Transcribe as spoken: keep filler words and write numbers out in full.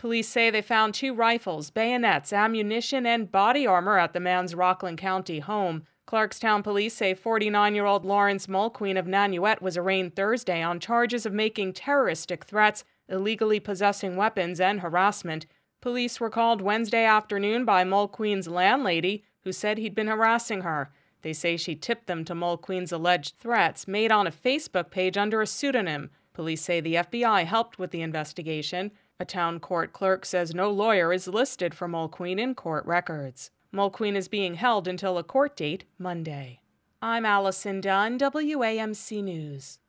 Police say they found two rifles, bayonets, ammunition, and body armor at the man's Rockland County home. Clarkstown police say forty-nine-year-old Lawrence Mulqueen of Nanuet was arraigned Thursday on charges of making terroristic threats, illegally possessing weapons, and harassment. Police were called Wednesday afternoon by Mulqueen's landlady, who said he'd been harassing her. They say she tipped them to Mulqueen's alleged threats made on a Facebook page under a pseudonym. Police say the F B I helped with the investigation. A town court clerk says no lawyer is listed for Mulqueen in court records. Mulqueen is being held until a court date Monday. I'm Allison Dunn, W A M C News.